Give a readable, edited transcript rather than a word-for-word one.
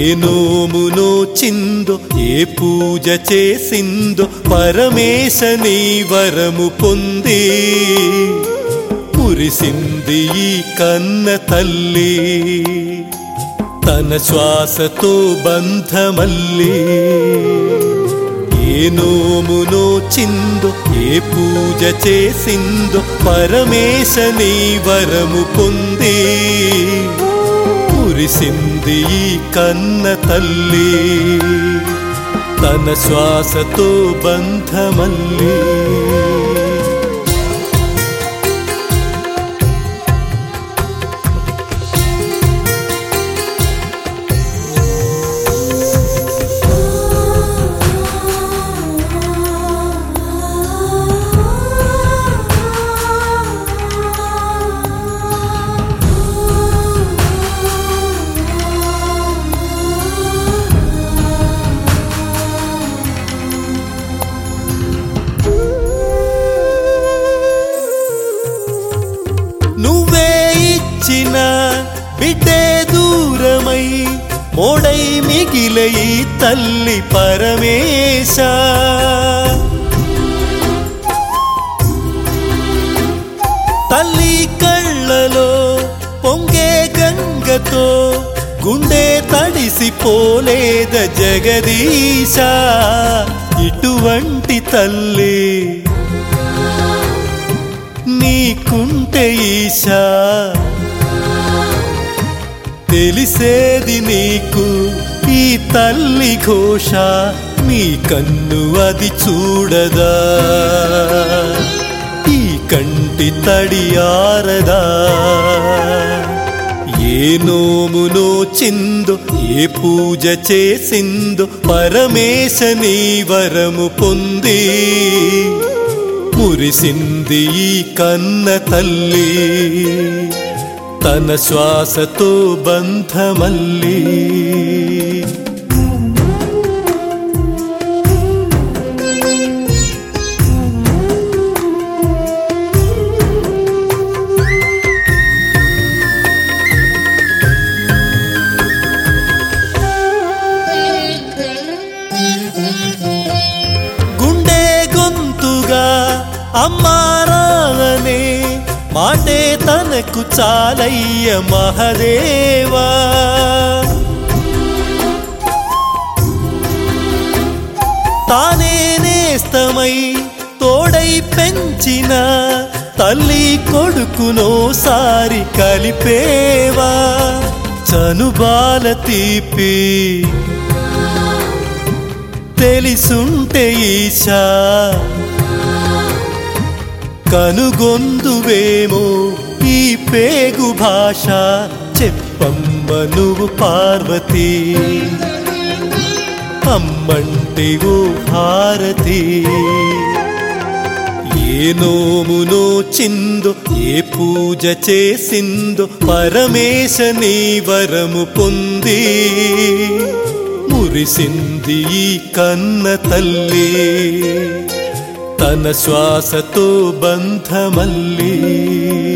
నోము నోచిందో ఏ పూజ చేసిందో పరమేశ నీ వరము పొంది మురిసింది ఈ కన్న తల్లి తన శ్వాసతో బంధమల్లి ఏ నోము నోచిందో ఏ పూజ చేసిందో పరమేశ నీ వరము పొంది మురిసింది ఈ కన్న తల్లి తన శ్వాసతో బంధమల్లి బిడ్డే దూరమై మోడై మిగిలే ఈ తల్లి పరమేశ తల్లి కళ్ళలో పొంగే గంగతో గుండె తడిసిపోలేద జగదీశ ఇటువంటి తల్లి నీకుంటే ఈశా తెలిసేది నీకు ఈ తల్లి ఘోష నీ కన్ను అది చూడదా ఈ కంటి తడియారదా ఏ నోము నోచిందో ఏ పూజ చేసిందో పరమేశ నీ వరము పొంది మురిసింది ఈ కన్న తల్లి తన శ్వాసతో బంధమల్లి గుండె గొంతుగా అమ్మారానే మాటే తనకు చాలయ్య మహదేవా తానే నేస్తమై తోడై పెంచిన తల్లి కొడుకునోసారి కలిపేవా చనుబాల తీపి తెలిసుంటే ఈశా కనుగొందువేమో ఈ పేగు భాష చెప్పమ్మ నువ్వు పార్వతి అమ్మంటే ఓ హారతి ఏ నోము నోచిందో ఏ పూజ చేసిందో పరమేశ నీ వరము పొంది మురిసింది ఈ కన్న తల్లి తన శ్వాసతో బంధమల్లి